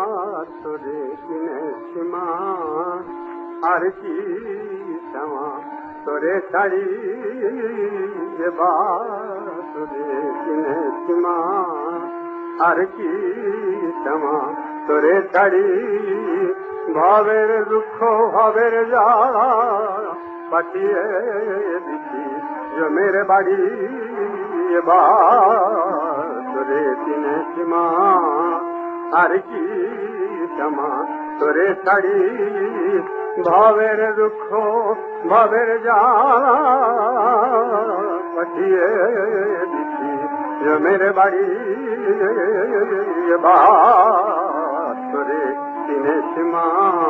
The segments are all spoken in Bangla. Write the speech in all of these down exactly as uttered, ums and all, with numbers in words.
তোরে কিনে সীমা আর কি শ্যামা তোরে ছাড়ি বা তোরে কিনে সীমা আর কি শ্যামা তোরে ছাড়ি ভাবের দুঃখ ভাবের জ্বালা পাঠিয়ে দিচ্ছি জমের বাড়ি এবার তোরে কিনে সীমা আর কি শ্যামা তোরে ছাড়ি ভাবের দুঃখ ভাবের জ্বালা পাঠিয়ে দিচ্ছি জমের বাড়ি এবার তোরে কিনে সীমা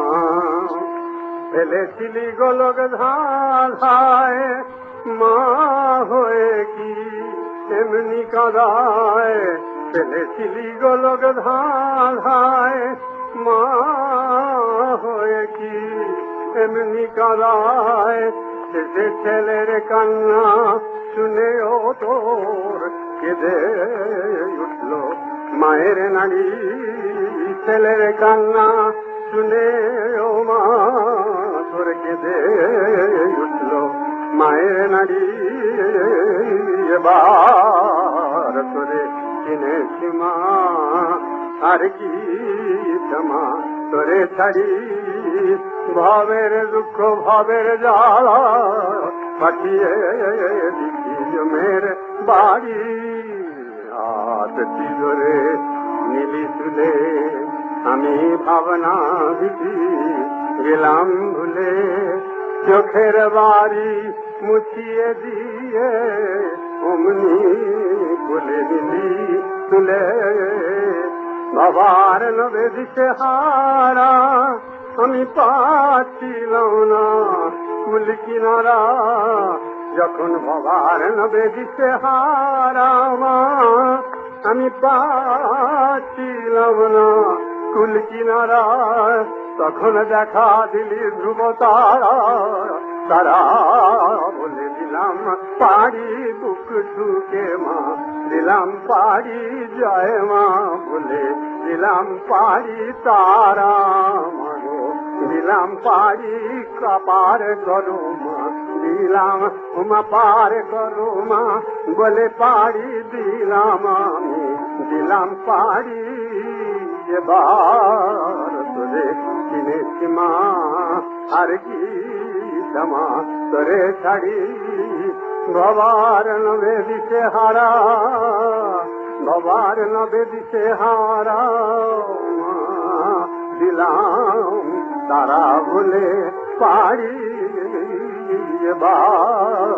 ফেলেছিলি গোলক ধাঁধায় মা হয়ে কি এমনি কাঁদায় ফেলেছিলি গোলক ধাঁধায় মা হয়ে কি এমনি কাঁদায় সে ছেলের কান্না শুনে ও তোর কেঁদে উঠল মায়ের নাড়ি ছেলের কান্না শুনে ও মা তোর কেঁদে উঠল মায়ের নাড়ি এবার তোরে কিনে সীমা আর কি ক্ষমা তোরে ছাড়ি ভাবের দুঃখ ভাবের জ্বালা পাঠিয়ে দিচ্ছি জমের বাড়ি হাতটি ধরে নীলি তুলে আমি ভাবনা দিদি গেলাম ভুলে চোখের বাড়ি মুছিয়ে দিয়ে অমনি বলে দিলি তুলে বাবার নবে দিশে হারা আমি পাচ্ছিলাম না মূল কিনারা যখন বাবার নবে দিশে হারা আমি পাচ্ছিলাম না কুল কিনারা তখন দেখা দিলি ধ্রুব তারা তারা বলে দিলাম পাড়ি বুক ঢুকে মা দিলাম পাড়ি জয় মা বলে দিলাম পাড়ি তারা মাগো দিলাম পাড়ি কাপার করো মা দিলাম উমা পার করো মা বলে পাড়ি দিলাম আমি দিলাম পাড়ি এবার তোরে কিনে সীমা আর কি ক্ষমা তোরে ছাড়ি বাবার নবে দিশে হারা বাবার নবে দিশে হারা দিলাম তারা বলে পারি এবার